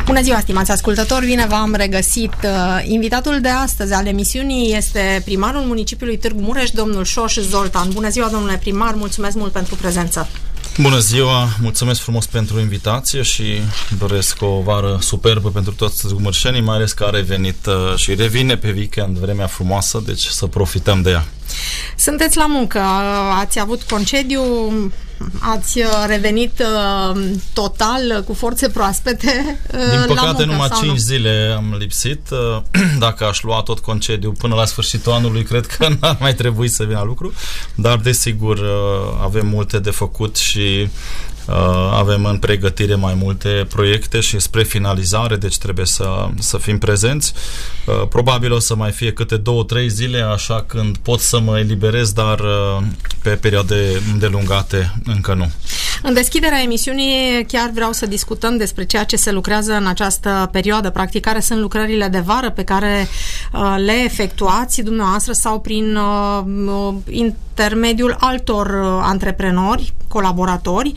Bună ziua, stimați ascultători, bine v-am regăsit. Invitatul de astăzi al emisiunii este primarul municipiului Târgu Mureș, domnul Șoș Zoltan. Bună ziua, domnule primar, mulțumesc mult pentru prezență. Bună ziua, mulțumesc frumos pentru invitație și doresc o vară superbă pentru toți târgumărșenii, mai ales că a revenit și revine pe weekend vremea frumoasă, deci să profităm de ea. Sunteți la muncă, ați avut concediu, ați revenit total cu forțe proaspete. Din păcate la muncă, numai 5 zile am lipsit. Dacă aș lua tot concediu până la sfârșitul anului, cred că n-ar mai trebui să vin la lucru, dar desigur avem multe de făcut și avem în pregătire mai multe proiecte și spre finalizare, deci trebuie să fim prezenți. Probabil o să mai fie câte 2-3 zile, așa când pot să mă eliberez, dar pe perioade îndelungate încă nu. În deschiderea emisiunii chiar vreau să discutăm despre ceea ce se lucrează în această perioadă, practic care sunt lucrările de vară pe care le efectuați dumneavoastră sau prin intermediul altor antreprenori, colaboratori.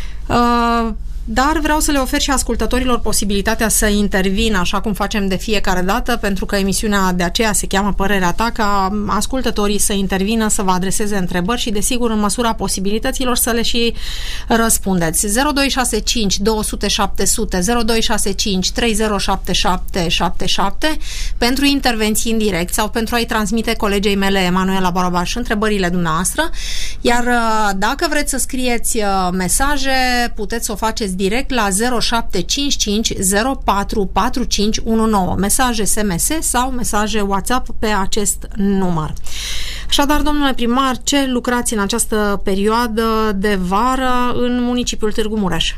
Dar vreau să le ofer și ascultătorilor posibilitatea să intervină, așa cum facem de fiecare dată, pentru că emisiunea de aceea se cheamă Părerea ta, ca ascultătorii să intervină, să vă adreseze întrebări și, desigur, în măsura posibilităților să le și răspundeți. 0265 200 700, 0265 307777 pentru intervenții în direct sau pentru a-i transmite colegei mele, Emanuela Barabaș, întrebările dumneavoastră. Iar dacă vreți să scrieți mesaje, puteți să o faceți direct la 0755 04 4519, mesaje SMS sau mesaje WhatsApp pe acest număr. Așadar, domnule primar, ce lucrați în această perioadă de vară în municipiul Târgu Mureș?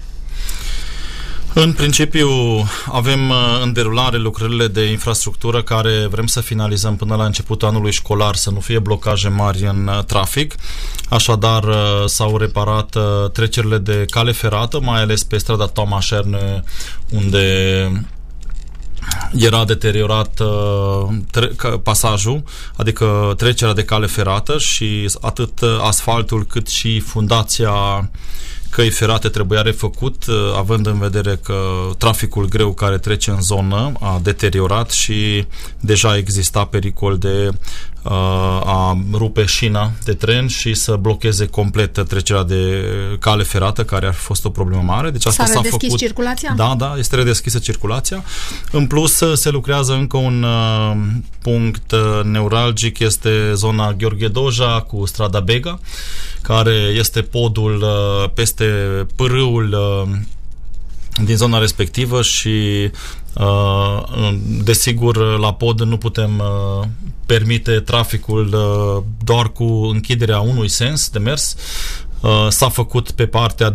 În principiu avem în derulare lucrările de infrastructură care vrem să finalizăm până la începutul anului școlar, să nu fie blocaje mari în trafic. Așadar s-au reparat trecerile de cale ferată, mai ales pe strada Thomas Erne, unde era deteriorat pasajul, adică trecerea de cale ferată, și atât asfaltul cât și fundația căi ferate trebuia refăcut, având în vedere că traficul greu care trece în zonă a deteriorat și deja exista pericol de a rupe șina de tren și să blocheze complet trecerea de cale ferată, care ar fi fost o problemă mare. Deci asta s-a făcut. Circulația? Da, este redeschisă circulația. În plus, se lucrează încă un punct neuralgic, este zona Gheorghe Doja cu strada Bega, care este podul peste pârâul din zona respectivă și desigur la pod nu putem permite traficul doar cu închiderea unui sens de mers. S-a făcut pe partea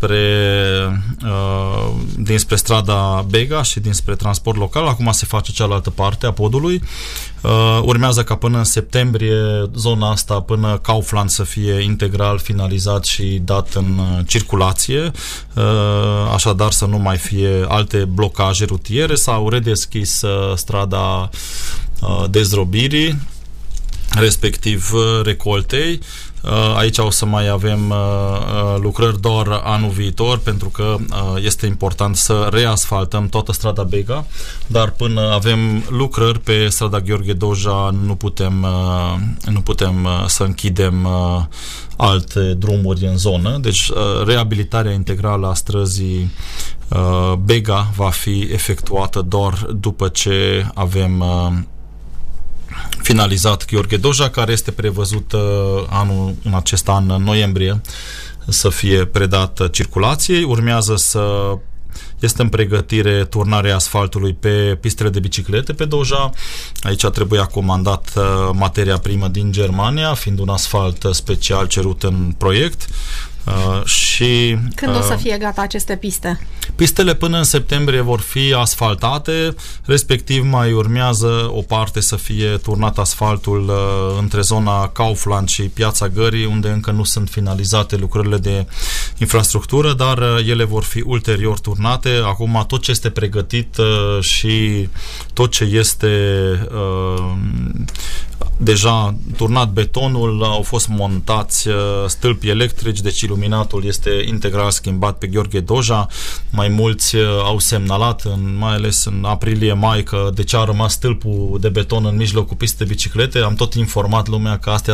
dinspre strada Bega și dinspre transport local. Acum se face cealaltă parte a podului. Urmează ca până în septembrie zona asta până Kaufland să fie integral finalizat și dat în circulație, așadar să nu mai fie alte blocaje rutiere. S-au redeschis strada Dezrobirii, respectiv Recoltei. Aici o să mai avem lucrări doar anul viitor, pentru că este important să reasfaltăm toată strada Bega, dar până avem lucrări pe strada Gheorghe Doja nu putem să închidem alte drumuri în zonă. Deci reabilitarea integrală a străzii Bega va fi efectuată doar după ce avem finalizat Gheorghe Doja, care este prevăzut în acest an, în noiembrie, să fie predat circulației. Urmează este în pregătire turnarea asfaltului pe pistele de biciclete pe Doja. Aici trebuie comandat materia primă din Germania, fiind un asfalt special cerut în proiect. Și când o să fie gata aceste piste? Pistele până în septembrie vor fi asfaltate, respectiv mai urmează o parte să fie turnat asfaltul între zona Kaufland și Piața Gării, unde încă nu sunt finalizate lucrările de infrastructură, dar ele vor fi ulterior turnate. Acum tot ce este pregătit și tot ce este deja turnat betonul, au fost montați stâlpi electrici, deci iluminatul este integral schimbat pe Gheorghe Doja. Mai mulți au semnalat, mai ales în aprilie-mai, că de ce a rămas stâlpul de beton în mijlocul pistei de biciclete. Am tot informat lumea că astea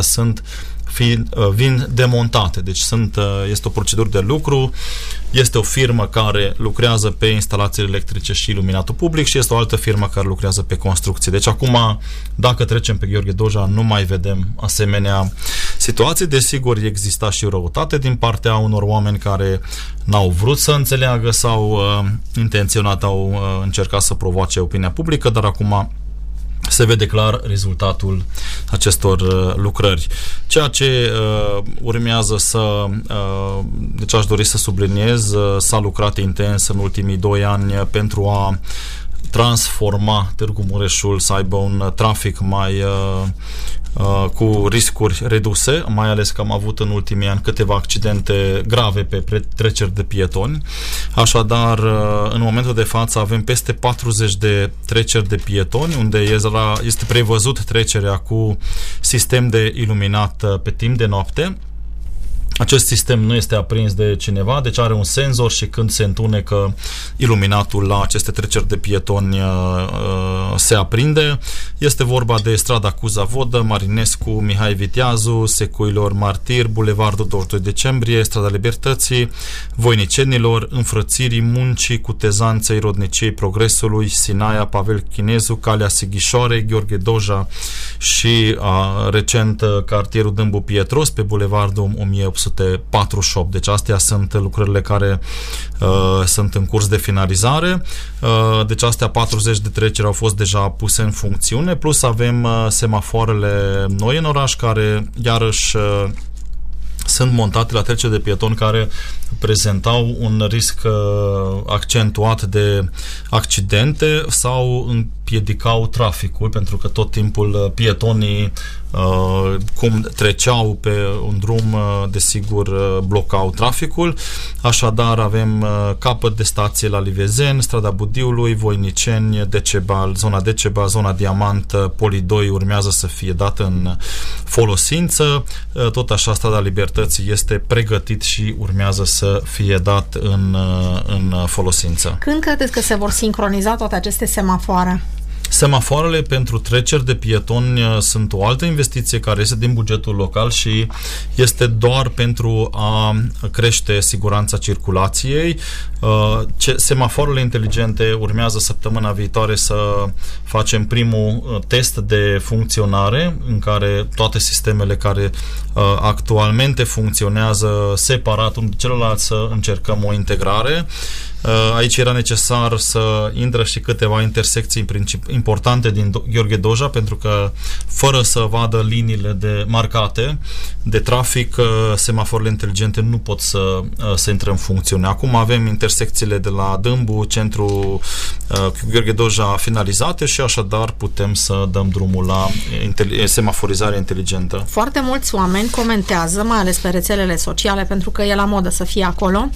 vin demontate, deci este o procedură de lucru, este o firmă care lucrează pe instalațiile electrice și iluminatul public și este o altă firmă care lucrează pe construcții. Deci acum, dacă trecem pe Gheorghe Doja, nu mai vedem asemenea situații. Desigur, exista și răutate din partea unor oameni care n-au vrut să înțeleagă sau intenționat au încercat să provoace opinia publică, dar acum se vede clar rezultatul acestor lucrări. Ceea ce urmează deci aș dori să subliniez, s-a lucrat intens în ultimii 2 ani pentru a transforma Târgu Mureșul să aibă un trafic mai cu riscuri reduse, mai ales că am avut în ultimii ani câteva accidente grave pe treceri de pietoni. Așadar, în momentul de față avem peste 40 de treceri de pietoni, unde este prevăzut trecerea cu sistem de iluminat pe timp de noapte. Acest sistem nu este aprins de cineva, deci are un senzor și când se întunecă, iluminatul la aceste treceri de pietoni se aprinde. Este vorba de strada Cuza-Vodă, Marinescu, Mihai Viteazu, Secuilor Martir, Bulevardul 22 decembrie, strada Libertății, Voinicenilor, Înfrățirii, Muncii, Cutezanței, Rodniciei Progresului, Sinaia, Pavel Chinezu, Calea Sighișoarei, Gheorghe Doja și recent cartierul Dâmbu Pietros pe Bulevardul 1848. Deci astea sunt lucrările care sunt în curs de finalizare. Deci astea 40 de treceri au fost deja puse în funcțiune, plus avem semafoarele noi în oraș care iarăși sunt montate la treceri de pietoni care prezentau un risc accentuat de accidente sau împiedicau traficul, pentru că tot timpul pietonii cum treceau pe un drum, desigur, blocau traficul. Așadar, avem capăt de stație la Livezen, strada Budiului, Voiniceni, Decebal, zona Decebal, zona Diamant, Poli 2 urmează să fie dată în folosință. Tot așa, strada Libertății este pregătit și urmează să fie dat în folosință. Când credeți că se vor sincroniza toate aceste semafoare? Semafoarele pentru treceri de pietoni sunt o altă investiție care este din bugetul local și este doar pentru a crește siguranța circulației. Semafoarele inteligente urmează săptămâna viitoare să facem primul test de funcționare în care toate sistemele care actualmente funcționează separat unul de celălalt să încercăm o integrare. Aici era necesar să intră și câteva intersecții importante din Gheorghe Doja, pentru că fără să vadă liniile de trafic, semaforile inteligente nu pot să intre în funcțiune. Acum avem intersecțiile de la Dâmbu, centru Gheorghe Doja finalizate și așadar putem să dăm drumul la semaforizare inteligentă. Foarte mulți oameni comentează, mai ales pe rețelele sociale, pentru că e la modă să fie acolo.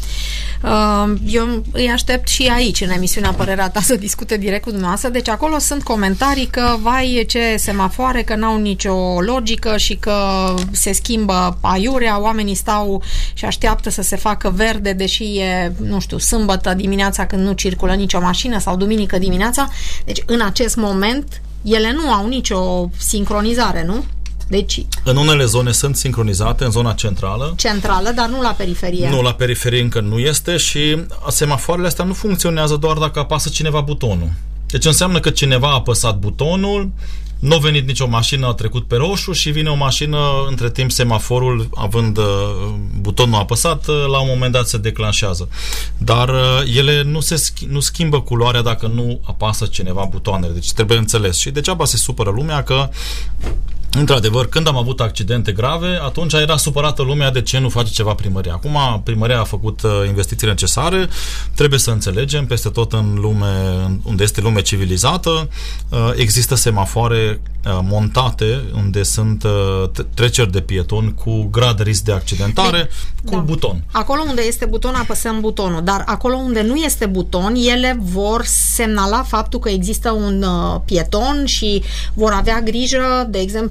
Eu îi aștept și aici, în emisiunea Părerea Ta, să discute direct cu dumneavoastră. Deci acolo sunt comentarii că, vai, ce semafoare, că n-au nicio logică și că se schimbă aiurea, oamenii stau și așteaptă să se facă verde, deși e, nu știu, sâmbătă dimineața când nu circulă nicio mașină sau duminică dimineața. Deci, în acest moment, ele nu au nicio sincronizare, nu? Deci, în unele zone sunt sincronizate, în zona centrală. Centrală, dar nu la periferie. Nu, la periferie încă nu este și semafoarele astea nu funcționează doar dacă apasă cineva butonul. Deci înseamnă că cineva a apăsat butonul, nu a venit nicio mașină, a trecut pe roșu și vine o mașină, între timp semaforul, având butonul apăsat, la un moment dat se declanșează. Dar ele nu schimbă culoarea dacă nu apasă cineva butoanele. Deci trebuie înțeles. Și degeaba se supără lumea că, într-adevăr, când am avut accidente grave, atunci era supărată lumea de ce nu face ceva primăria. Acum primăria a făcut investițiile necesare, trebuie să înțelegem, peste tot în lume, unde este lume civilizată, există semafoare montate, unde sunt treceri de pietoni cu grad de risc de accidentare, cu buton. Acolo unde este buton, apăsăm butonul, dar acolo unde nu este buton, ele vor semnala faptul că există un pieton și vor avea grijă, de exemplu,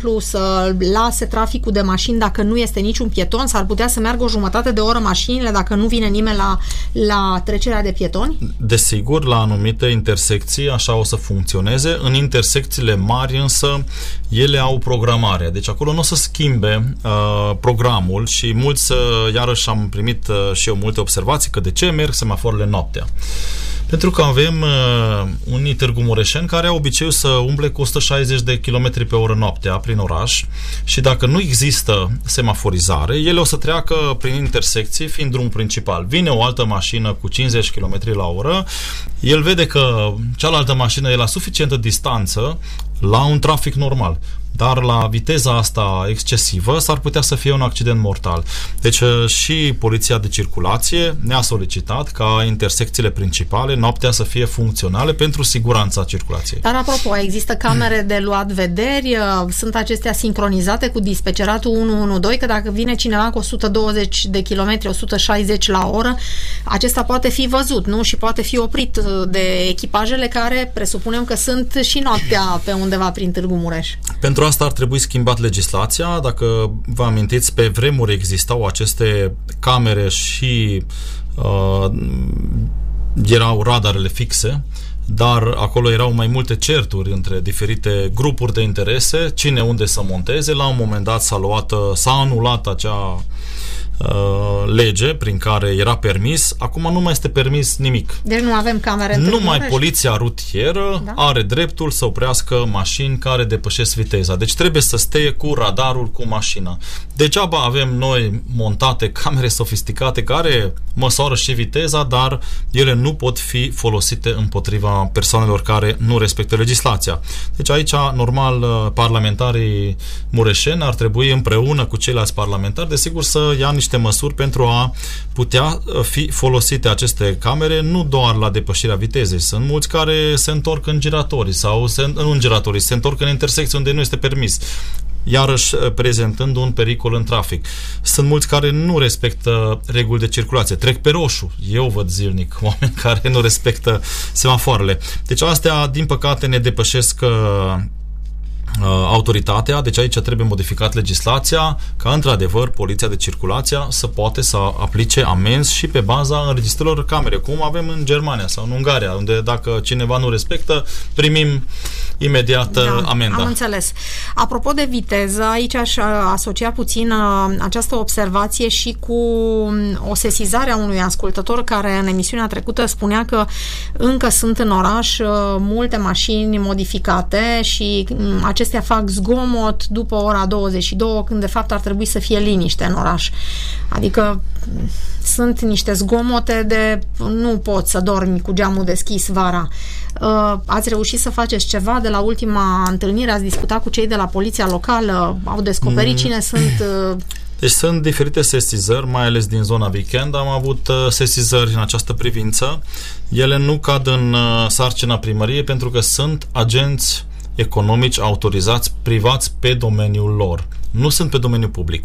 exemplu, să lase traficul de mașini dacă nu este niciun pieton? S-ar putea să meargă o jumătate de oră mașinile dacă nu vine nimeni la trecerea de pietoni? Desigur, la anumite intersecții așa o să funcționeze. În intersecțiile mari însă ele au programare. Deci acolo nu o să schimbe programul și mulți, iarăși am primit și eu multe observații că de ce merg semafoarele noaptea. Pentru că avem unii Târgu Mureșeni care au obiceiul să umble cu 160 de km pe oră noaptea prin oraș și dacă nu există semaforizare, ele o să treacă prin intersecții, fiind drum principal. Vine o altă mașină cu 50 km la oră, el vede că cealaltă mașină e la suficientă distanță la un trafic normal. Dar la viteza asta excesivă s-ar putea să fie un accident mortal. Deci și Poliția de Circulație ne-a solicitat ca intersecțiile principale noaptea să fie funcționale pentru siguranța circulației. Dar apropo, există camere de luat vederi? Sunt acestea sincronizate cu dispeceratul 112? Că dacă vine cineva cu 120 de km, 160 la oră, acesta poate fi văzut, nu? Și poate fi oprit de echipajele care presupunem că sunt și noaptea pe undeva prin Târgu Mureș. Pentru asta ar trebui schimbat legislația. Dacă vă amintiți, pe vremuri existau aceste camere și erau radarele fixe, dar acolo erau mai multe certuri între diferite grupuri de interese, cine unde să monteze. La un moment dat s-a anulat acea lege prin care era permis, acum nu mai este permis nimic. Deci nu avem camere în Numai poliția rutieră are dreptul să oprească mașini care depășesc viteza. Deci trebuie să stea cu radarul cu mașina. Degeaba avem noi montate camere sofisticate care măsoară și viteza, dar ele nu pot fi folosite împotriva persoanelor care nu respectă legislația. Deci aici, normal, parlamentarii mureșeni ar trebui împreună cu ceilalți parlamentari, desigur, să ia niște măsuri pentru a putea fi folosite aceste camere nu doar la depășirea vitezei. Sunt mulți care se întorc în giratorii sau se întorc în intersecții unde nu este permis, iarăși prezentând un pericol în trafic. Sunt mulți care nu respectă reguli de circulație, trec pe roșu. Eu văd zilnic oameni care nu respectă semafoarele. Deci astea, din păcate, ne depășesc autoritatea, deci aici trebuie modificat legislația ca într-adevăr Poliția de Circulație să poate să aplice amenzi și pe baza înregistrărilor camere, cum avem în Germania sau în Ungaria, unde dacă cineva nu respectă, primim imediat amenda. Am înțeles. Apropo de viteză, aici aș asocia puțin această observație și cu o sesizare a unui ascultător care în emisiunea trecută spunea că încă sunt în oraș multe mașini modificate și acestea fac zgomot după ora 22, când de fapt ar trebui să fie liniște în oraș. Adică sunt niște zgomote de nu poți să dormi cu geamul deschis vara. Ați reușit să faceți ceva de la ultima întâlnire? Ați discutat cu cei de la poliția locală? Au descoperit cine sunt? Deci sunt diferite sesizări, mai ales din zona weekend. Am avut sesizări în această privință. Ele nu cad în sarcina primăriei pentru că sunt agenți economici autorizați privați pe domeniul lor. Nu sunt pe domeniul public.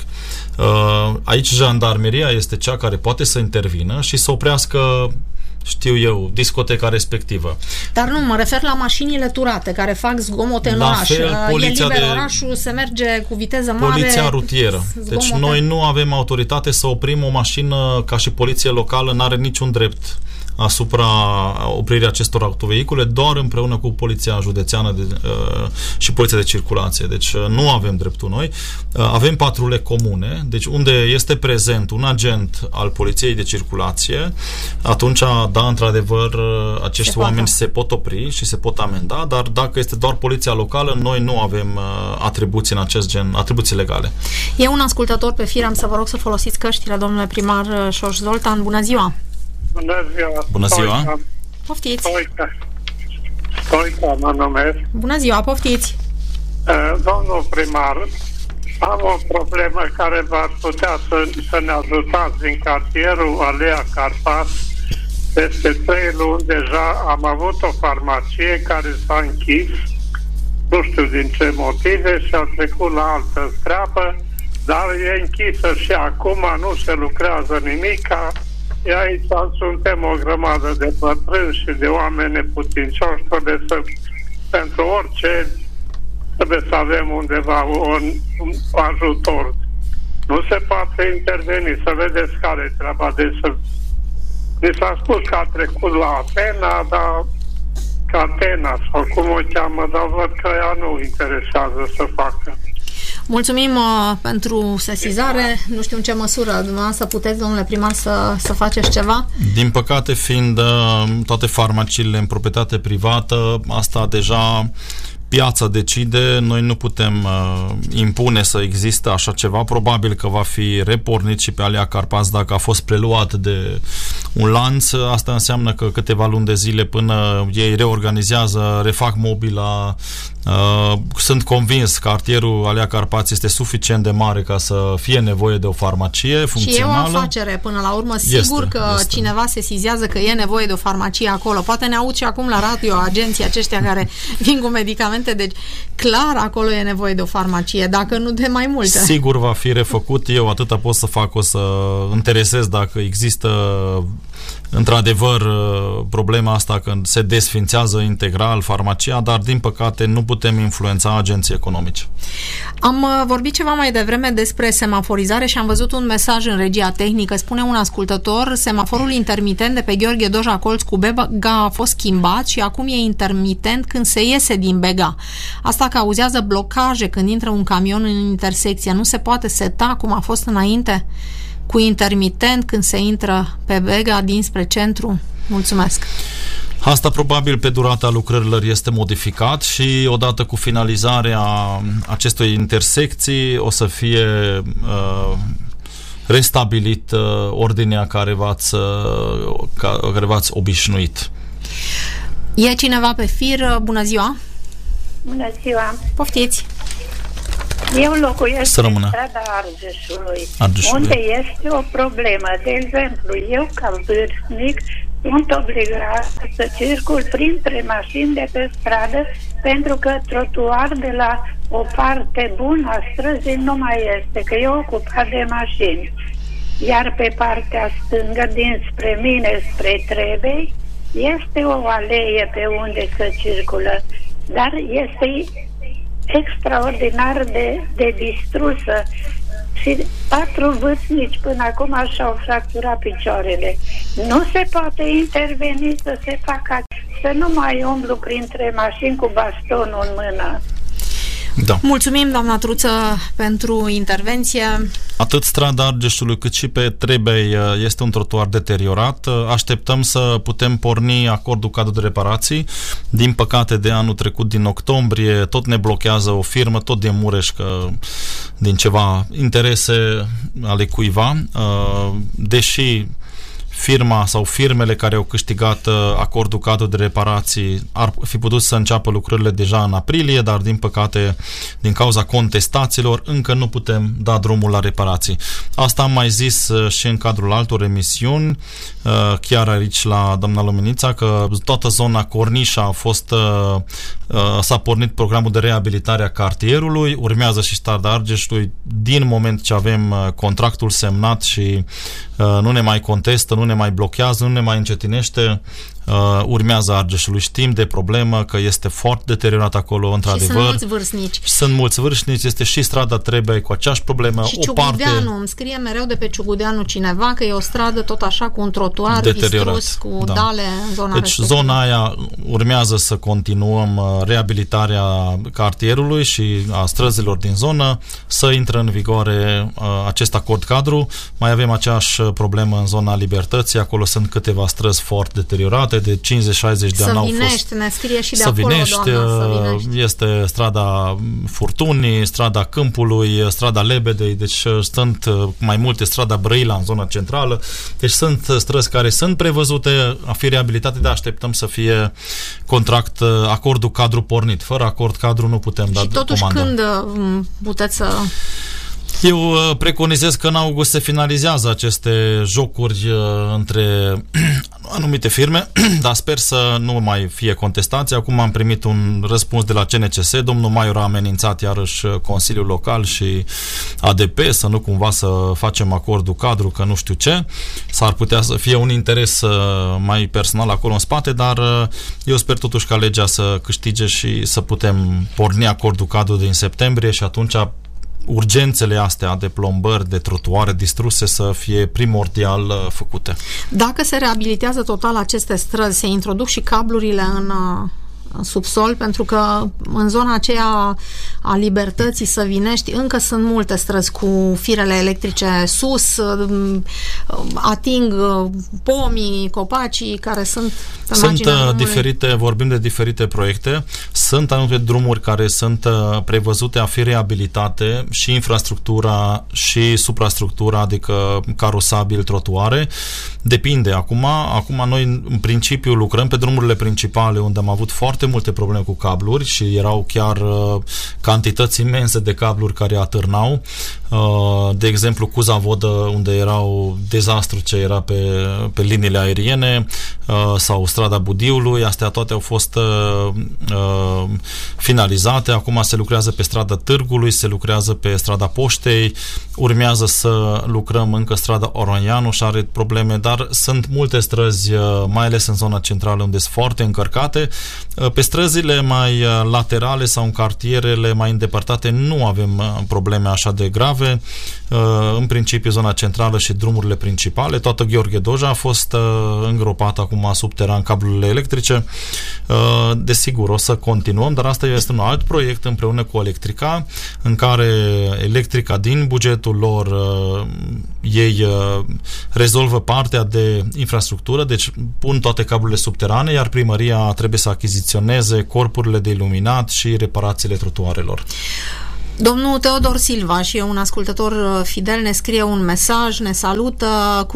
Aici jandarmeria este cea care poate să intervină și să oprească, știu eu, discoteca respectivă. Dar nu, mă refer la mașinile turate care fac zgomote în oraș. E liber orașul, se merge cu viteză mare. Poliția rutieră. Deci noi nu avem autoritate să oprim o mașină, ca și poliție locală n-are niciun drept asupra opririi acestor autovehicule, doar împreună cu Poliția Județeană și Poliția de Circulație. Deci nu avem dreptul noi. Avem patrule comune, deci unde este prezent un agent al Poliției de Circulație, atunci, da, într-adevăr, acești oameni se pot opri și se pot amenda, dar dacă este doar Poliția locală, noi nu avem atribuții în acest gen, atribuții legale. E un ascultător pe fir, am să vă rog să folosiți căștile, domnule primar Șoș Zoltan. Bună ziua! Bună ziua! Bună ziua! Poftiți! Stoica mă numesc. Bună ziua, poftiți! Domnul primar, am o problemă care v-ar putea să ne ajutați din cartierul Alea Carpați. Peste 3 luni deja am avut o farmacie care s-a închis, nu știu din ce motive, și a trecut la altă treabă, dar e închisă și acum nu se lucrează nimica. Aici suntem o grămadă de bătrâni și de oameni neputincioși, pentru orice trebuie să avem undeva un ajutor. Nu se poate interveni, să vedeți care e treaba de să... Mi s-a spus că a trecut la Atena, dar Catena sau cum o cheamă, dar văd că ea nu interesează să facă. Mulțumim pentru sesizare. Nu știu în ce măsură dumneavoastră puteți, domnule primar, să faceți ceva? Din păcate, fiind toate farmaciile în proprietate privată, asta deja piața decide, noi nu putem impune să existe așa ceva. Probabil că va fi repornit și pe Alea Carpați dacă a fost preluat de un lanț. Asta înseamnă că câteva luni de zile până ei reorganizează, refac mobila. Sunt convins că cartierul Alea Carpați este suficient de mare ca să fie nevoie de o farmacie funcțională. Și e o afacere până la urmă. Sigur că cineva sesizează că e nevoie de o farmacie acolo. Poate ne aud și acum la radio agenții aceștia care vin cu medicamente, deci clar acolo e nevoie de o farmacie, dacă nu de mai multe. Sigur va fi refăcut. Eu atâta pot să fac, o să interesez dacă există într-adevăr problema asta când se desfințează integral farmacia, dar din păcate nu putem influența agenții economici. Am vorbit ceva mai devreme despre semaforizare și am văzut un mesaj în regia tehnică. Spune un ascultător, semaforul intermitent de pe Gheorghe Doja Colț cu Bega a fost schimbat și acum e intermitent când se iese din Bega. Asta cauzează blocaje când intră un camion în intersecție. Nu se poate seta cum a fost înainte? Cu intermitent când se intră pe Bega dinspre centru? Mulțumesc! Asta probabil pe durata lucrărilor este modificat și odată cu finalizarea acestei intersecții o să fie restabilit ordinea care v-ați obișnuit. E cineva pe fir? Bună ziua! Bună ziua! Poftiți! Eu locuiesc în strada Argeșului, unde este o problemă. De exemplu, eu ca vârstnic sunt obligat să circul printre mașini de pe stradă pentru că trotuar de la o parte bună a străzii nu mai este, că e ocupat de mașini. Iar pe partea stângă, dinspre mine, spre Trebei, este o alee pe unde se circulă, dar este extraordinar de distrusă și 4 vârstnici până acum și-au fracturat picioarele. Nu se poate interveni să se facă, să nu mai umblu printre mașini cu bastonul în mână. Da. Mulțumim, doamna Truță, pentru intervenție. Atât strada Argeșului cât și pe Trebei este un trotuar deteriorat. Așteptăm să putem porni acordul cadru de reparații. Din păcate, de anul trecut, din octombrie, tot ne blochează o firmă, tot din Mureș, că din ceva interese ale cuiva, deși firma sau firmele care au câștigat acordul cadru de reparații ar fi putut să înceapă lucrările deja în aprilie, dar din păcate, din cauza contestațiilor, încă nu putem da drumul la reparații. Asta am mai zis și în cadrul altor emisiuni, chiar aici la doamna Luminița, că toată zona Cornișa a fost s-a pornit programul de reabilitare a cartierului, urmează și strada Argeșului, din moment ce avem contractul semnat și nu ne mai contestă, nu ne mai blochează, nu ne mai încetinește, urmează Argeșului. Știm de problemă că este foarte deteriorat acolo, într-adevăr. Și sunt mulți vârstnici. Sunt mulți vârstnici, este și strada Trebei cu aceeași problemă. Și Ciugudeanu, îmi scrie mereu de pe Ciugudeanu cineva că e o stradă tot așa cu un trotuar distrus, cu dale în zona respectivă. Zona aia urmează să continuăm reabilitarea cartierului și a străzilor din zonă, să intră în vigoare acest acord cadru. Mai avem aceeași problemă în zona Libertății, acolo sunt câteva străzi foarte deteriorate, de 50-60 de ani au fost. Ne scrie și de acolo, doamna, este strada Furtunii, strada Câmpului, strada Lebedei, deci sunt mai multe, strada Brăila în zona centrală, deci sunt străzi care sunt prevăzute a fi reabilitate, dar așteptăm să fie acordul cadru pornit. Fără acord cadru nu putem da comandă. Și totuși când puteți să... Eu preconizez că în august se finalizează aceste jocuri între anumite firme, dar sper să nu mai fie contestații. Acum am primit un răspuns de la CNCS, domnul Maior a amenințat iarăși Consiliul Local și ADP să nu cumva să facem acordul cadru, că nu știu ce. S-ar putea să fie un interes mai personal acolo în spate, dar eu sper totuși ca legea să câștige și să putem porni acordul cadru din septembrie și atunci urgențele astea de plombări, de trotuare distruse să fie primordial făcute. Dacă se reabilitează total aceste străzi, se introduc și cablurile în subsol, pentru că în zona aceea a Libertății, Săvinești, încă sunt multe străzi cu firele electrice sus, ating pomii, copacii care sunt pe marginea drumului. Diferite, vorbim de diferite proiecte. Sunt anumite drumuri care sunt prevăzute a fi reabilitate, și infrastructura și suprastructura, adică carosabil, trotuare. Depinde. Acum noi în principiu lucrăm pe drumurile principale unde am avut foarte multe probleme cu cabluri și erau chiar cantități imense de cabluri care atârnau. De exemplu, Cuza-Vodă, unde erau dezastru ce era pe liniile aeriene, sau strada Budiului, astea toate au fost finalizate. Acum se lucrează pe strada Târgului, se lucrează pe strada Poștei, urmează să lucrăm încă strada Oronianu și are probleme, dar sunt multe străzi, mai ales în zona centrală, unde sunt foarte încărcate. Pe străzile mai laterale sau în cartierele mai îndepărtate nu avem probleme așa de grave. În principiu zona centrală și drumurile principale, toată Gheorghe Doja a fost îngropată acum subteran cablurile electrice. Desigur, o să continuăm, dar asta este un alt proiect împreună cu Electrica, în care Electrica din bugetul lor ei rezolvă partea de infrastructură, deci pun toate cablurile subterane, iar primăria trebuie să achiziționeze corpurile de iluminat și reparațiile trotuarelor. Domnul Teodor Silva, și un ascultător fidel, ne scrie un mesaj, ne salută,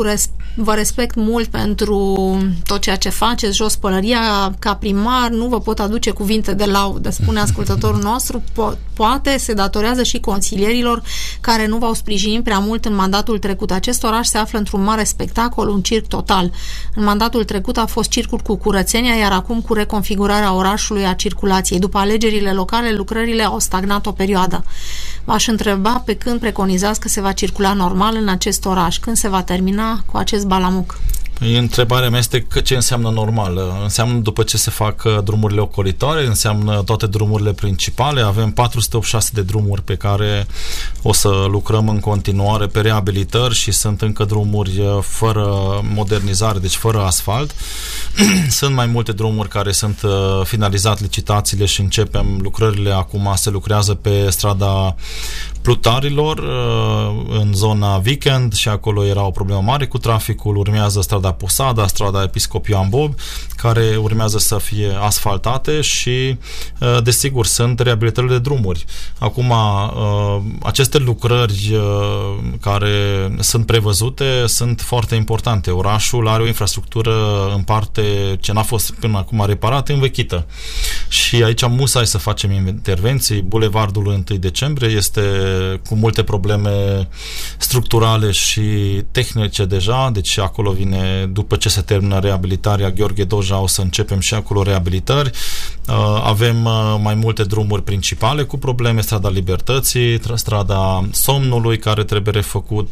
vă respect mult pentru tot ceea ce faceți, jos pălăria, ca primar nu vă pot aduce cuvinte de laudă, spune ascultătorul nostru, poate se datorează și consilierilor care nu v-au sprijinit prea mult în mandatul trecut. Acest oraș se află într-un mare spectacol, un circ total. În mandatul trecut a fost circul cu curățenia, iar acum cu reconfigurarea orașului, a circulației. După alegerile locale, lucrările au stagnat o perioadă. V-aș întreba pe când preconizați că se va circula normal în acest oraș, când se va termina cu acest balamuc. Întrebarea mea este că ce înseamnă normal? Înseamnă după ce se fac drumurile ocolitoare, înseamnă toate drumurile principale. Avem 486 de drumuri pe care o să lucrăm în continuare pe reabilitări și sunt încă drumuri fără modernizare, deci fără asfalt. Sunt mai multe drumuri care sunt finalizat licitațiile și începem lucrările. Acum se lucrează pe strada Plutarilor în zona Weekend și acolo era o problemă mare cu traficul. Urmează strada Posada, strada Episcop Ioan Bob, care urmează să fie asfaltate și desigur sunt reabilitările de drumuri. Acum aceste lucrări care sunt prevăzute sunt foarte importante. Orașul are o infrastructură în parte ce n-a fost până acum reparată, învechită. Și aici musai să facem intervenții. Bulevardul 1 decembrie este cu multe probleme structurale și tehnice deja, deci acolo vine, după ce se termină reabilitarea Gheorghe Doja, o să începem și acolo reabilitări. Avem mai multe drumuri principale cu probleme, strada Libertății, strada Somnului care trebuie refăcut,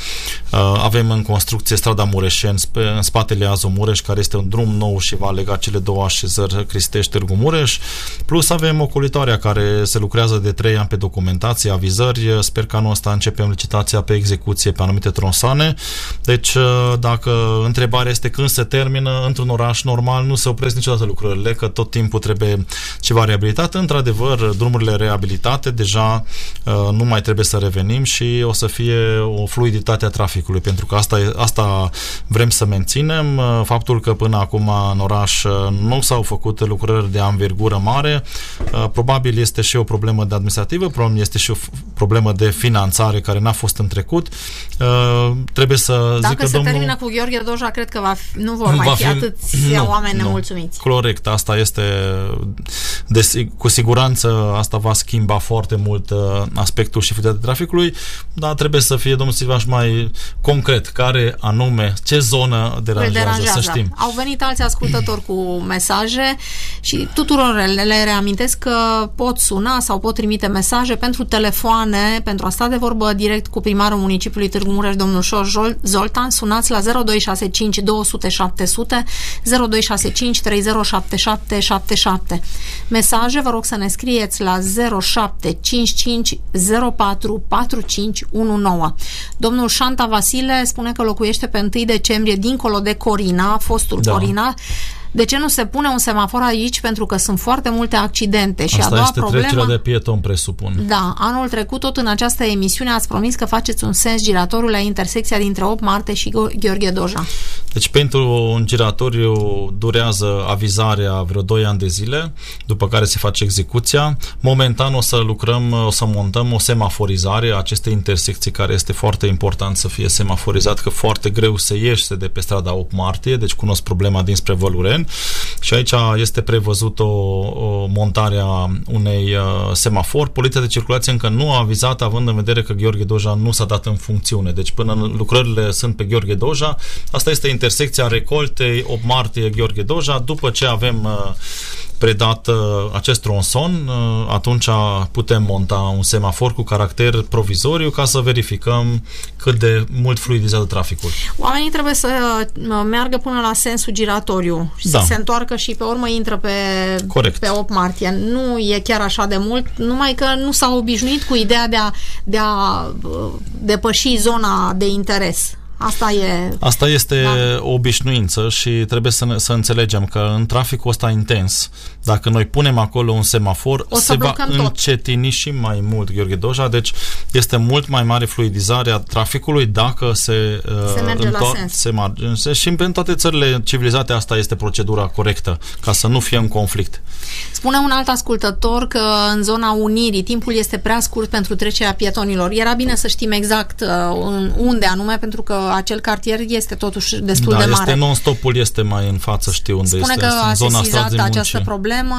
avem în construcție strada Mureșeni în spatele Azo Mureș, care este un drum nou și va lega cele două așezări Cristești, Târgu Mureș, plus avem ocolitoarea care se lucrează de 3 ani pe documentație, avizări, sper că anul ăsta începem licitația pe execuție pe anumite tronsoane. Deci dacă întrebarea este când se termină, într-un oraș normal nu se opresc niciodată lucrările, că tot timpul trebuie ceva reabilitat. Într-adevăr, drumurile reabilitate deja nu mai trebuie să revenim și o să fie o fluiditate a traficului, pentru că asta vrem să menținem. Faptul că până acum în oraș nu s-au făcut lucrări de anvergură mare, probabil este și o problemă de administrativă, probabil este și o problemă de finanțare care n-a fost în trecut. Trebuie să zic că se termină cu Gheorghe Doja, cred că nu vor mai fi atâția oameni nemulțumiți. Corect, asta este Cu siguranță asta va schimba foarte mult aspectul și fluiditatea traficului, dar trebuie să fie, domnul Silvaș, mai concret, care anume, ce zonă deranjează, să știm. Au venit alți ascultători cu mesaje și tuturor le reamintesc că pot suna sau pot trimite mesaje pentru telefoane, pentru a sta de vorbă direct cu primarul municipiului Târgu Mureș, domnul Șor Zoltan. Sunați la 0265 200 700, 0265 307777. Mesaje, vă rog să ne scrieți la 0755 04 4519. Domnul Șanta Vasile spune că locuiește pe 1 decembrie dincolo de Corina, fostul Corina. De ce nu se pune un semafor aici? Pentru că sunt foarte multe accidente. Și asta a doua este problemă, trecerea de pieton, presupun. Da, anul trecut, tot în această emisiune, ați promis că faceți un sens giratoriu la intersecția dintre 8 Marte și Gheorghe Doja. Deci pentru un giratoriu durează avizarea vreo 2 ani de zile, după care se face execuția. Momentan o să lucrăm, o să montăm o semaforizare a acestei intersecții, care este foarte important să fie semaforizat, că foarte greu se iește de pe strada 8 Martie, deci cunosc problema dinspre Vălureni. Și aici este prevăzut o montare a unei semafor. Poliția de circulație încă nu a avizat, având în vedere că Gheorghe Doja nu s-a dat în funcțiune. Deci până lucrările sunt pe Gheorghe Doja, asta este intersecția Recoltei 8 Martie Gheorghe Doja. După ce avem predat acest tronson, atunci putem monta un semafor cu caracter provizoriu ca să verificăm cât de mult fluidizează traficul. Oamenii trebuie să meargă până la sensul giratoriu și să se întoarcă și pe urmă intră pe 8 martie. Nu e chiar așa de mult, numai că nu s-au obișnuit cu ideea de a depăși zona de interes. Asta este o obișnuință și trebuie să înțelegem că în traficul ăsta intens, dacă noi punem acolo un semafor, se va încetini și mai mult Gheorghe Doja, deci este mult mai mare fluidizarea traficului dacă se merge la sens. Și în toate țările civilizate asta este procedura corectă, ca să nu fie un conflict. Spune un alt ascultător că în zona Unirii timpul este prea scurt pentru trecerea pietonilor. Era bine să știm exact unde anume, pentru că acel cartier este totuși destul de mare. Non-stopul este mai în față, știu unde este. Spune că a sesizat această problemă,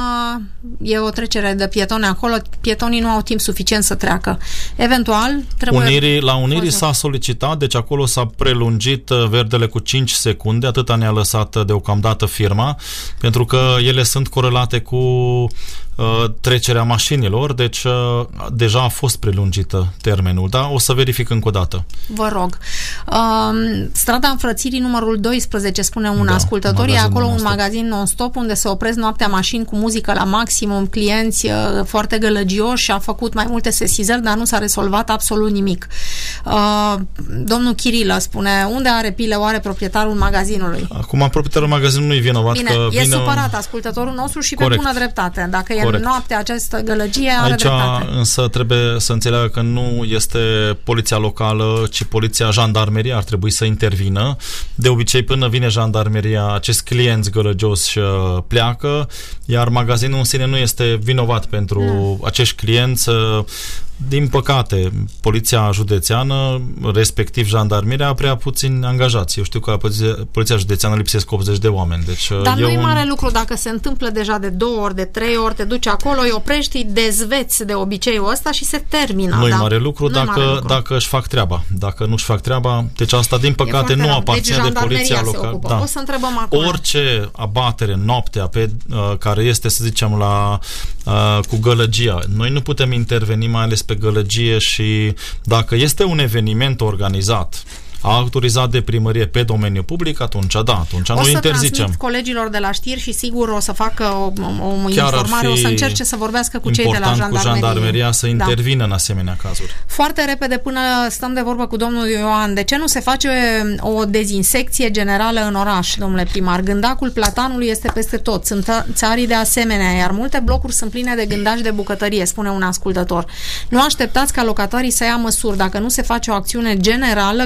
e o trecere de pietoni acolo, pietonii nu au timp suficient să treacă. Eventual, trebuie... La Unirii s-a solicitat, deci acolo s-a prelungit verdele cu 5 secunde, atâta ne-a lăsat deocamdată firma, pentru că ele sunt corelate cu trecerea mașinilor, deci deja a fost prelungită termenul, da? O să verific încă o dată. Vă rog. Strada Înfrățirii numărul 12, spune un ascultător, e acolo un magazin non-stop unde se opresc noaptea mașini cu muzică la maximum, clienți foarte gălăgioși, a făcut mai multe sesizări, dar nu s-a rezolvat absolut nimic. Domnul Chirilă spune, unde are pile oare proprietarul magazinului? Acum proprietarul magazinului e vinovat. Bine, că e supărat ascultătorul nostru și pe bună dreptate. Dacă e noaptea această gălăgie, are dreptate. Însă trebuie să înțeleagă că nu este poliția locală, ci poliția jandarmeria ar trebui să intervină. De obicei, până vine jandarmeria, acest client gălăgios pleacă, iar magazinul în sine nu este vinovat pentru acești clienți. Din păcate, poliția județeană, respectiv jandarmeria, a prea puțini angajați. Eu știu că la poliția județeană lipsesc 80 de oameni. Deci, dar nu e mare lucru dacă se întâmplă deja de 2 ori, de 3 ori, te duci acolo, îi oprești, îi dezveți de obiceiul ăsta și se termină. Nu e mare lucru dacă își fac treaba. Dacă nu își fac treaba, deci asta din păcate nu aparține de poliția locală. Da. O să întrebăm acum. Orice abatere noaptea care este, să zicem, cu gălăgia, noi nu putem interveni mai ales pe gălăgie și dacă este un eveniment organizat autorizat de primărie pe domeniu public, atunci nu interzicem. O să transmit colegilor de la știri și sigur o să facă o informare, o să încerce să vorbească cu cei de la jandarmerie. Cu jandarmeria să intervină în asemenea cazuri. Foarte repede, până stăm de vorbă cu domnul Ioan, de ce nu se face o dezinsecție generală în oraș, domnule primar? Gândacul platanului este peste tot, sunt țarii de asemenea, iar multe blocuri sunt pline de gândaci de bucătărie, spune un ascultător. Nu așteptați ca locatarii să ia măsuri. Dacă nu se face o acțiune generală, gândacii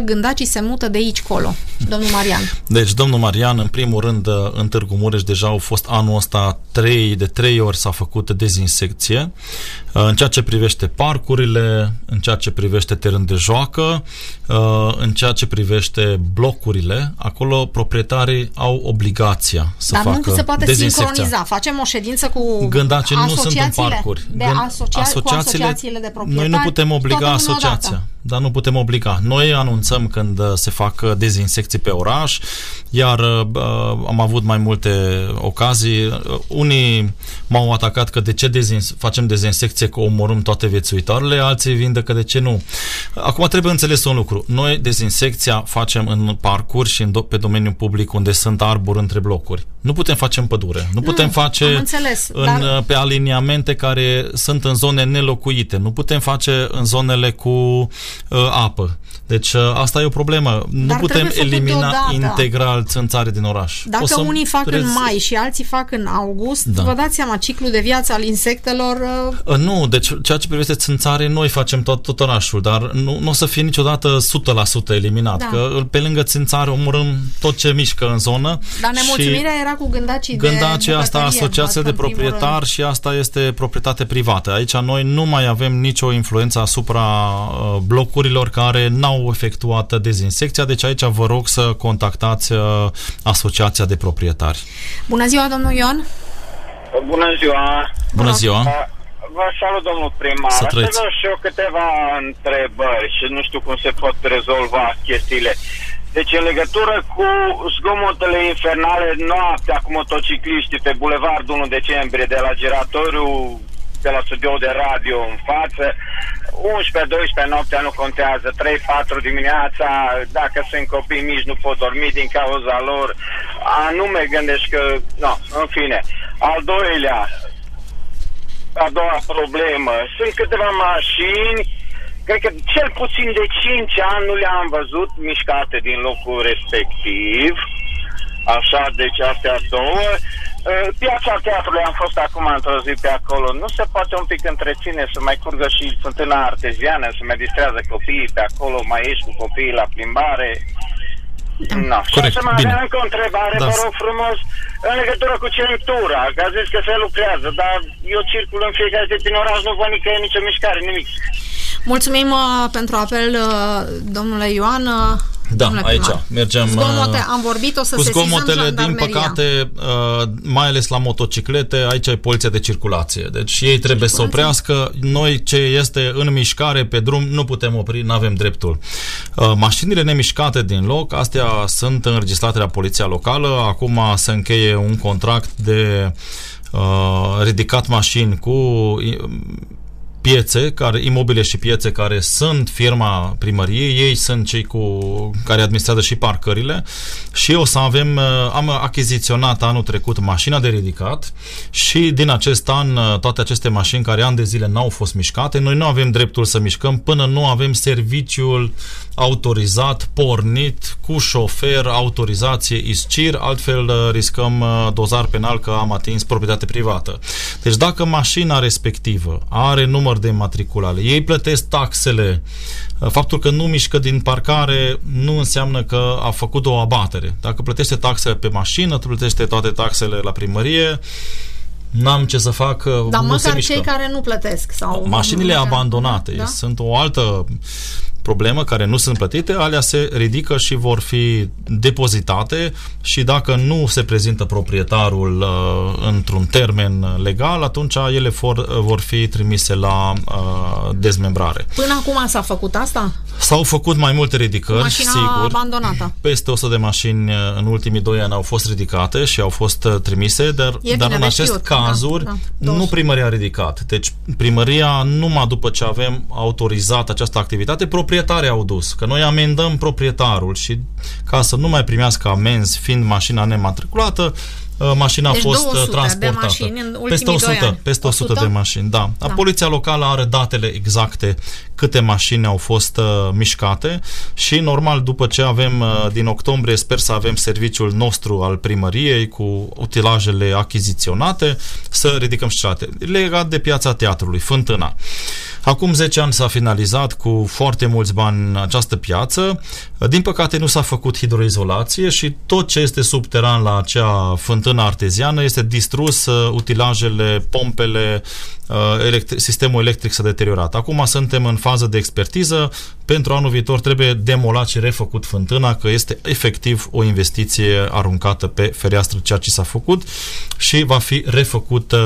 se mută de aici colo. Domnul Marian. Deci, domnul Marian, în primul rând, în Târgu Mureș deja au fost anul ăsta de 3 ori s-a făcut dezinsecție. În ceea ce privește parcurile, în ceea ce privește teren de joacă, în ceea ce privește blocurile, acolo proprietarii au obligația să facă dezinsecția. Dar nu se poate sincroniza. Facem o ședință cu Gândacii nu sunt în parcuri. Cu asociațiile de proprietari. Noi nu putem obliga asociația. Dar nu putem obliga. Noi anunțăm când se fac dezinsecții pe oraș, iar am avut mai multe ocazii. Unii m-au atacat că de ce facem dezinsecție, că omorâm toate viețuitoarele, alții vin că de ce nu. Acum trebuie înțeles un lucru. Noi dezinsecția facem în parcuri și pe domeniul public unde sunt arbori între blocuri. Nu putem face în pădure. Nu putem face pe aliniamente care sunt în zone nelocuite. Nu putem face în zonele cu apă. Deci asta e o problemă. Nu putem elimina integral țânțare din oraș. Dacă unii fac în mai și alții fac în august, vă dați seama, ciclul de viață al insectelor... Nu, deci ceea ce privește țânțare, noi facem tot orașul, dar nu o să fie niciodată 100% eliminat. Da. Că pe lângă țânțare omorâm tot ce mișcă în zonă. Dar nemulțumirea era cu gândacii asta asociația de proprietari și asta este proprietate privată. Aici noi nu mai avem nicio influență asupra blocurilor care n-au efectuat dezinsecția, deci aici vă rog să contactați asociația de proprietari. Bună ziua, domnul Ioan! Bună ziua! Bună ziua! Vă salut, domnul primar. Să vreau și eu câteva întrebări și nu știu cum se pot rezolva chestiile. Deci, în legătură cu zgomotele infernale noaptea cu motocicliștii pe Bulevard 1 Decembrie, de la giratoriu, de la studio de radio în față, 11-12 noaptea nu contează, 3-4 dimineața, dacă sunt copii mici nu pot dormi din cauza lor, anume gândești că, în fine. A doua problemă, sunt câteva mașini, cred că cel puțin de 5 ani nu le-am văzut mișcate din locul respectiv, așa, deci astea două. Piața Teatrului, am fost acum într-o zi pe acolo, nu se poate un pic întreține, să mai curgă și fântâna arteziană, să mai distrează copiii pe acolo, mai ieși cu copiii la plimbare. Corect, și să mai avem încă o întrebare, vă rog frumos, în legătură cu centura, că a zis că se lucrează, dar eu circul în fiecare zi prin oraș, nu văd nicăieri nicio mișcare, nimic. Mulțumim pentru apel, domnule Ioan. Da, aici mergem zgomote, am vorbit, o să cu zgomotele, din păcate, mai ales la motociclete, aici e poliția de circulație. Deci ei trebuie să oprească. Noi, ce este în mișcare pe drum, nu putem opri, nu avem dreptul. Mașinile nemișcate din loc, astea sunt înregistrate la poliția locală. Acum se încheie un contract de ridicat mașini cu imobile și piețe care sunt firma primăriei, ei sunt cei care administrează și parcările și o să am achiziționat anul trecut mașina de ridicat și din acest an toate aceste mașini care ani de zile n-au fost mișcate, noi nu avem dreptul să mișcăm până nu avem serviciul autorizat, pornit, cu șofer, autorizație ISCIR, altfel riscăm dozar penal că am atins proprietate privată. Deci dacă mașina respectivă are număr de matriculare, ei plătesc taxele, faptul că nu mișcă din parcare nu înseamnă că a făcut o abatere. Dacă plătește taxele pe mașină, plătește toate taxele la primărie, n-am ce să fac, dar nu se mișcă. mișcă. Cei care nu plătesc sau mașinile abandonate, sunt o altă problemă, care nu sunt plătite, alea se ridică și vor fi depozitate și dacă nu se prezintă proprietarul într-un termen legal, atunci ele vor fi trimise la dezmembrare. Până acum s-a făcut asta? S-au făcut mai multe ridicări, mașina sigur. abandonată. Peste 100 de mașini în ultimii 2 ani au fost ridicate și au fost trimise, dar în acest cazuri nu primăria a ridicat. Deci primăria, numai după ce avem autorizat această activitate, proprietarii au dus. Că noi amendăm proprietarul și ca să nu mai primească amenzi fiind mașina nematriculată, mașina deci a fost 200 transportată. De mașini în ultimii 2 ani. Peste 100 de mașini, da. Poliția locală are datele exacte câte mașini au fost mișcate și normal după ce avem din octombrie, sper să avem serviciul nostru al primăriei cu utilajele achiziționate, să ridicăm și celelalte. Legat de piața teatrului, Fântâna. Acum 10 ani s-a finalizat cu foarte mulți bani această piață. Din păcate nu s-a făcut hidroizolație și tot ce este subteran la acea fântână arteziană este distrus, utilajele, pompele, sistemul electric s-a deteriorat. Acum suntem în fază de expertiză. Pentru anul viitor trebuie demolat și refăcut fântâna, că este efectiv o investiție aruncată pe fereastră ceea ce s-a făcut și va fi refăcută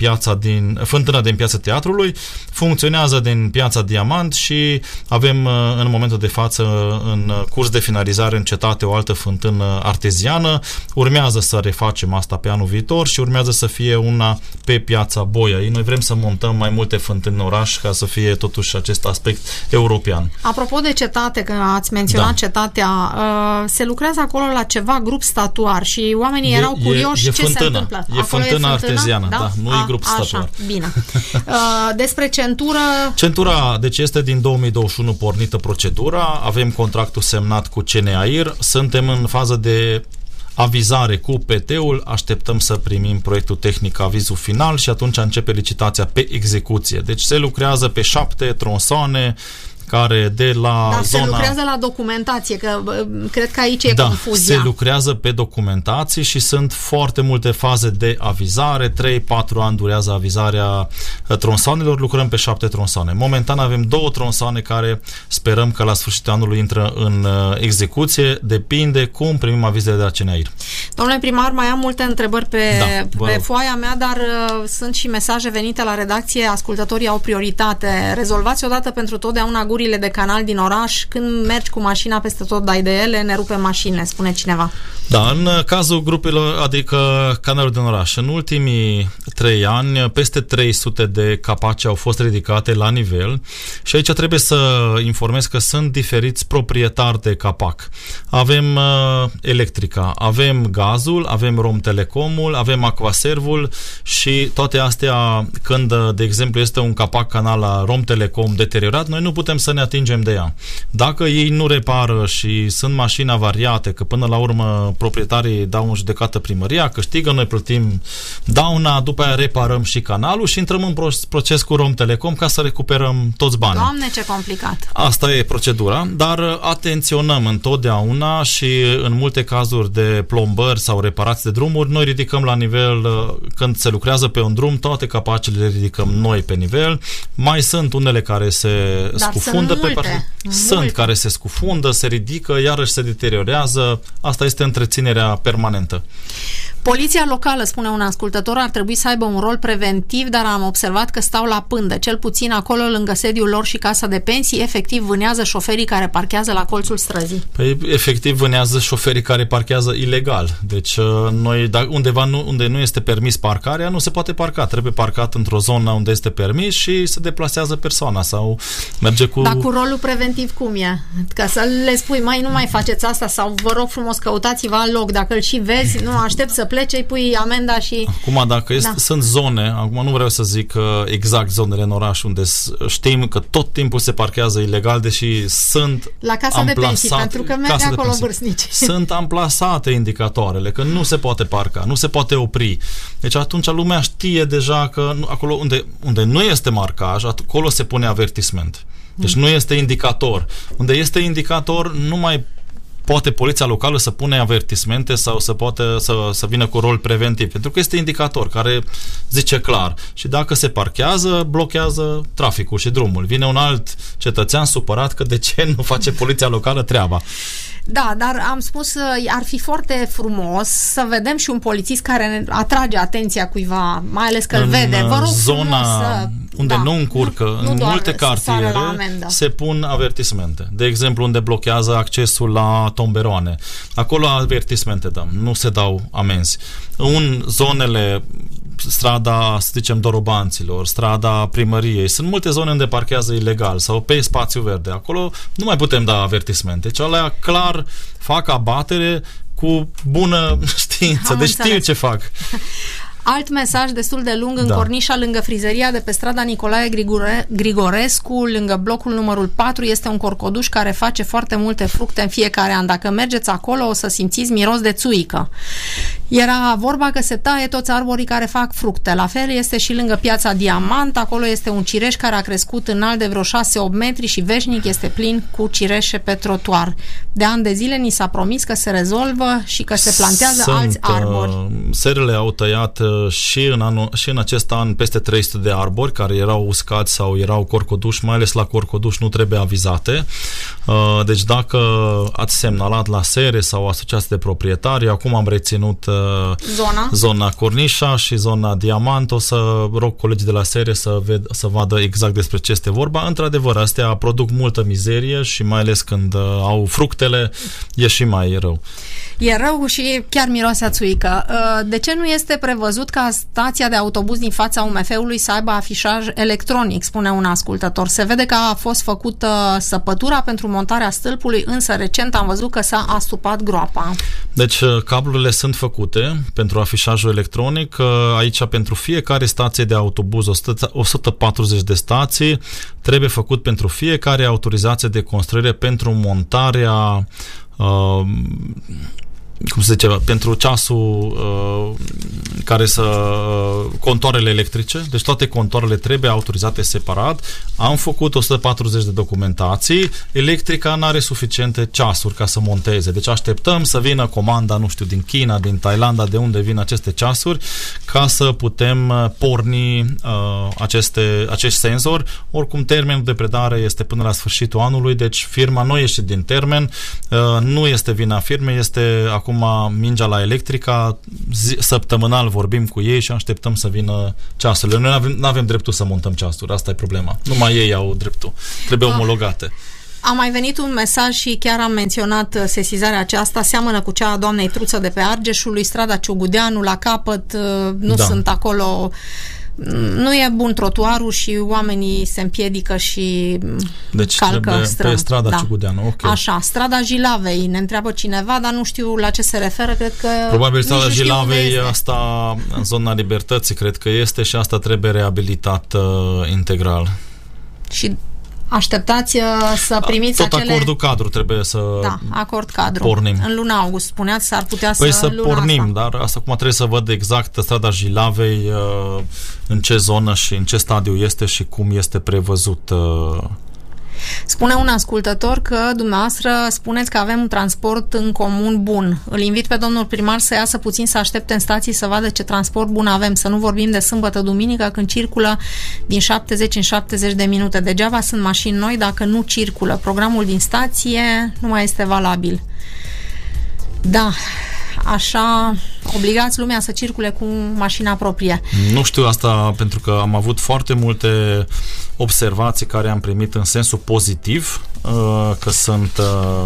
fântâna din piața teatrului. Funcționează din piața Diamant și avem în momentul de față în curs de finalizare în cetate o altă fântână arteziană. Urmează să refacem asta pe anul viitor și urmează să fie una pe piața Boiai. Noi vrem să montăm mai multe fântâni în oraș ca să fie totuși acest aspect european. Apropo de cetate, că ați menționat cetatea, se lucrează acolo la ceva grup statuar și oamenii erau curioși ce se întâmplă. E fântâna arteziană, da, nu e grup statuar. Așa, bine. Despre centură... Centura, deci este din 2021 pornită procedura, avem contractul semnat cu CNAIR, suntem în fază de avizare cu PT-ul, așteptăm să primim proiectul tehnic, avizul final și atunci începe licitația pe execuție. Deci se lucrează pe 7 tronsoane care de la Dar zona... se lucrează la documentație, că cred că aici e confuzia. Se lucrează pe documentații și sunt foarte multe faze de avizare, 3-4 ani durează avizarea tronsoanelor, lucrăm pe 7 tronsoane. Momentan avem 2 tronsoane care sperăm că la sfârșitul anului intră în execuție, depinde cum primim avizele de la CNAIR. Domnule primar, mai am multe întrebări pe foaia mea, dar sunt și mesaje venite la redacție, ascultătorii au prioritate. Rezolvați odată pentru totdeauna gurile de canal din oraș, când mergi cu mașina peste tot dai de ele, ne rupe mașinile, spune cineva. Da, în cazul grupelor, adică canalul din oraș, în ultimii 3 ani, peste 300 de capaci au fost ridicate la nivel și aici trebuie să informez că sunt diferiți proprietari de capac. Avem electrica, avem gazul, avem Romtelecomul, avem Aquaservul și toate astea, când, de exemplu, este un capac canal la Romtelecom deteriorat, noi nu putem să ne atingem de ea. Dacă ei nu repară și sunt mașini avariate, că până la urmă proprietarii dau în judecată primăria, câștigă, noi plătim dauna, după aia reparăm și canalul și intrăm în proces cu Romtelecom ca să recuperăm toți banii. Doamne, ce complicat! Asta e procedura, dar atenționăm întotdeauna și în multe cazuri de plombări sau reparații de drumuri, noi ridicăm la nivel, când se lucrează pe un drum, toate capacele le ridicăm noi pe nivel. Mai sunt unele care se scufundă pe partea. Sunt care se scufundă, se ridică, iarăși se deteriorează. Asta este întreținerea permanentă. Poliția locală, spune un ascultător, ar trebui să aibă un rol preventiv, dar am observat că stau la pândă. Cel puțin acolo, lângă sediul lor și casa de pensii, efectiv vânează șoferii care parchează la colțul străzii. Păi, efectiv vânează șoferii care parchează ilegal. Deci, noi, undeva unde nu este permis parcarea, nu se poate parca. Trebuie parcat într-o zonă unde este permis și se deplasează persoana sau merge cu... Dar cu rolul preventiv cum e? Ca să le spui, nu mai faceți asta sau vă rog frumos, căutați-vă alt loc. Dacă îl și vezi, nu aștept să plece, îi pui amenda și... Acum, dacă sunt zone, acum nu vreau să zic exact zonele în oraș unde știm că tot timpul se parchează ilegal, deși sunt la casa de pensii, pentru că merg acolo vârstnici. Sunt amplasate indicatoarele, că nu se poate parca, nu se poate opri. Deci atunci lumea știe deja că acolo unde nu este marcaj, acolo se pune avertisment. Deci nu este indicator. Unde este indicator, nu mai poate poliția locală să pune avertismente sau să vină cu rol preventiv, pentru că este indicator care zice clar. Și dacă se parchează, blochează traficul și drumul. Vine un alt cetățean supărat că de ce nu face poliția locală treaba. Da, dar am spus, ar fi foarte frumos să vedem și un polițist care atrage atenția cuiva, mai ales că îl vede. Vă rog zona unde nu încurcă, în multe cartiere se pun avertismente. De exemplu, unde blochează accesul la tomberoane. Acolo avertismente dăm, nu se dau amenzi. În zonele, strada, să zicem, Dorobanților, strada primăriei, sunt multe zone unde parchează ilegal sau pe spațiu verde. Acolo nu mai putem da avertismente. Deci alea clar fac abatere cu bună știință, deci știu ce fac. Alt mesaj destul de lung în cornișa lângă frizeria de pe strada Nicolae Grigorescu, lângă blocul numărul 4, este un corcoduș care face foarte multe fructe în fiecare an. Dacă mergeți acolo, o să simțiți miros de țuică. Era vorba că se taie toți arborii care fac fructe. La fel este și lângă piața Diamant, acolo este un cireș care a crescut înalt de vreo 6-8 metri și veșnic este plin cu cireșe pe trotuar. De ani de zile ni s-a promis că se rezolvă și că se plantează alți arbori. Serele au tăiat și în acest an peste 300 de arbori care erau uscați sau erau corcoduși, mai ales la corcoduși nu trebuie avizate. Deci dacă ați semnalat la sere sau asociații de proprietari, acum am reținut zona Cornișa și zona Diamant, o să rog colegii de la sere să vadă exact despre ce este vorba. Într-adevăr, astea produc multă mizerie și mai ales când au fructele, e și mai rău. E rău și chiar miroase a țuică. De ce nu este prevăzut ca stația de autobuz din fața UMF-ului să aibă afișaj electronic, spune un ascultător. Se vede că a fost făcută săpătura pentru montarea stâlpului, însă recent am văzut că s-a astupat groapa. Deci cablurile sunt făcute pentru afișajul electronic. Aici pentru fiecare stație de autobuz, 140 de stații, trebuie făcut pentru fiecare autorizație de construire pentru montarea cum se zice, pentru ceasul care contoarele electrice, deci toate contoarele trebuie autorizate separat. Am făcut 140 de documentații, electrica n-are suficiente ceasuri ca să monteze, deci așteptăm să vină comanda, nu știu, din China, din Thailanda, de unde vin aceste ceasuri, ca să putem porni acest senzor. Oricum, termenul de predare este până la sfârșitul anului, deci firma nu ieșe din termen, nu este vina firmei, este acum mingea la Electrica, săptămânal vorbim cu ei și așteptăm să vină ceasurile. Noi nu avem dreptul să montăm ceasuri, asta e problema. Numai ei au dreptul. Trebuie omologate. A mai venit un mesaj și chiar am menționat sesizarea aceasta, seamănă cu cea a doamnei Truță de pe Argeșului, strada Ciugudeanu, la capăt, nu sunt acolo. Nu e bun trotuarul și oamenii se împiedică și calcă pe strada Ciugudeanu. Okay. Așa, strada Jilavei, ne întreabă cineva, dar nu știu la ce se referă, cred că probabil strada Jilavei, asta în zona Libertății, cred că este și asta trebuie reabilitat integral. Și așteptați să primiți tot acordul cadru trebuie să acord cadru. Pornim. În luna august, spuneați, s-ar putea să pornim, dar asta acum trebuie să văd exact strada Jilavei, în ce zonă și în ce stadiu este și cum este prevăzut. Spune un ascultător că dumneavoastră spuneți că avem un transport în comun bun. Îl invit pe domnul primar să iasă puțin să aștepte în stații să vadă ce transport bun avem, să nu vorbim de sâmbătă-duminică când circulă din 70 în 70 de minute. Degeaba sunt mașini noi dacă nu circulă. Programul din stație nu mai este valabil. Da, așa obligați lumea să circule cu mașina proprie. Nu știu asta pentru că am avut foarte multe observații care am primit în sensul pozitiv, că sunt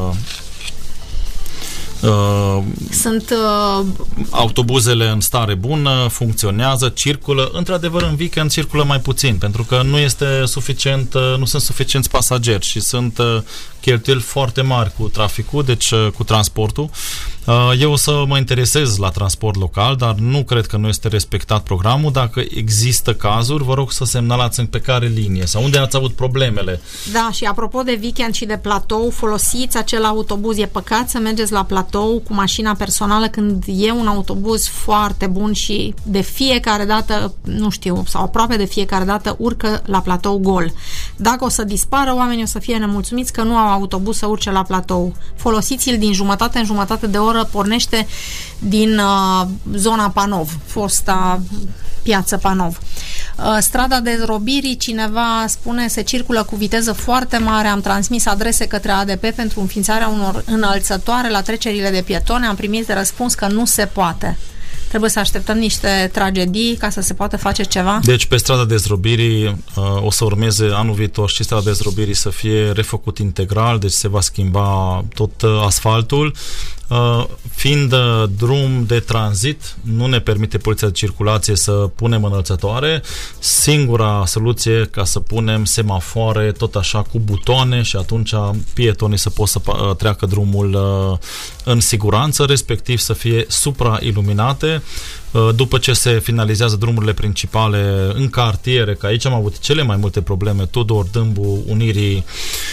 autobuzele în stare bună, funcționează, circulă. Într-adevăr, în weekend circulă mai puțin, pentru că nu sunt suficienți pasageri și sunt cheltuieli foarte mari cu traficul, deci cu transportul. Eu o să mă interesez la transport local, dar nu cred că nu este respectat programul. Dacă există cazuri, vă rog să semnalați pe care linie sau unde ați avut problemele. Da, și apropo de weekend și de platou, folosiți acel autobuz. E păcat să mergeți la platou cu mașina personală când e un autobuz foarte bun și de fiecare dată, nu știu, sau aproape de fiecare dată urcă la platou gol. Dacă o să dispară, oamenii o să fie nemulțumiți că nu au autobuz să urce la platou. Folosiți-l din jumătate în jumătate de oră, pornește din zona Panov, fosta piață Panov. Strada Dezrobirii, cineva spune, se circulă cu viteză foarte mare, am transmis adrese către ADP pentru înființarea unor înălțătoare la trecerile de pietoni, am primit de răspuns că nu se poate. Trebuie să așteptăm niște tragedii ca să se poată face ceva? Deci pe strada Dezrobirii o să urmeze anul viitor și strada Dezrobirii să fie refăcut integral, deci se va schimba tot asfaltul. Fiind drum de tranzit, nu ne permite poliția de circulație să punem înălțătoare. Singura soluție ca să punem semafoare tot așa cu butoane și atunci pietonii să pot să treacă drumul în siguranță, respectiv să fie suprailuminate. După ce se finalizează drumurile principale în cartiere, că aici am avut cele mai multe probleme, Tudor, Dâmbu, Unirii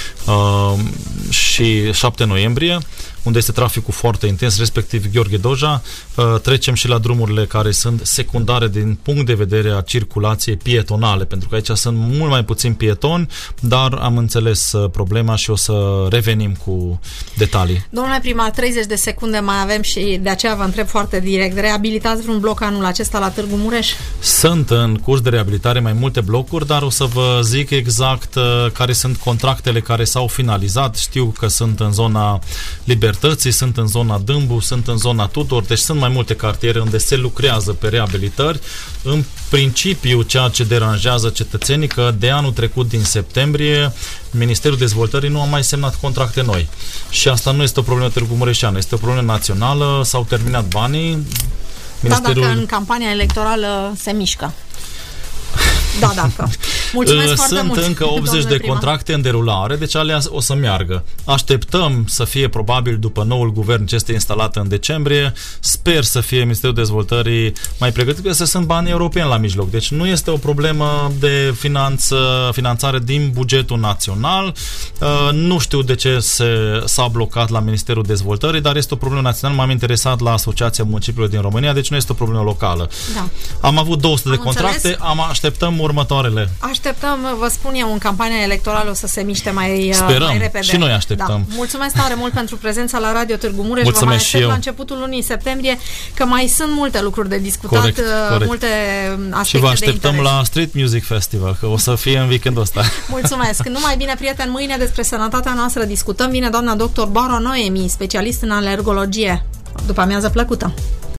și 7 noiembrie, unde este traficul foarte intens, respectiv Gheorghe Doja. Trecem și la drumurile care sunt secundare din punct de vedere a circulației pietonale, pentru că aici sunt mult mai puțini pietoni, dar am înțeles problema și o să revenim cu detalii. Domnule primar, 30 de secunde mai avem și de aceea vă întreb foarte direct. Reabilitați vreun bloc anul acesta la Târgu Mureș? Sunt în curs de reabilitare mai multe blocuri, dar o să vă zic exact care sunt contractele care s-au finalizat. Știu că sunt în zona Libertății, sunt în zona Dâmbu, sunt în zona Tudor, deci sunt mai multe cartiere unde se lucrează pe reabilitări. În principiu, ceea ce deranjează cetățenii, că de anul trecut, din septembrie, Ministerul Dezvoltării nu a mai semnat contracte noi. Și asta nu este o problemă Târgu Mureșeană, este o problemă națională, s-au terminat banii. Ministerul... Da, dacă în campania electorală se mișcă. Da, dacă. Mulțumesc foarte mult. Sunt încă 80 de contracte în derulare, deci alea o să meargă. Așteptăm să fie probabil după noul guvern ce este instalat în decembrie. Sper să fie Ministerul Dezvoltării mai pregătit, că sunt bani europeni la mijloc. Deci nu este o problemă de finanțare din bugetul național. Nu știu de ce s-a blocat la Ministerul Dezvoltării, dar este o problemă națională. M-am interesat la Asociația Municipiilor din România, deci nu este o problemă locală. Da. Am avut 200 de contracte, așteptăm următoarele. Așteptăm, vă spun eu, în campania electorală o să se miște mai repede. Și noi așteptăm. Da. Mulțumesc tare mult pentru prezența la Radio Târgu Mureș. Vă mai aștept la începutul lunii septembrie, că mai sunt multe lucruri de discutat, corect. Multe aspecte. Și vă așteptăm la Street Music Festival, că o să fie în weekendul ăsta. Mulțumesc. Numai bine, prieteni, mâine despre sănătatea noastră discutăm. Vine doamna doctor Baro Noemi, specialist în alergologie. După amiază plăcută.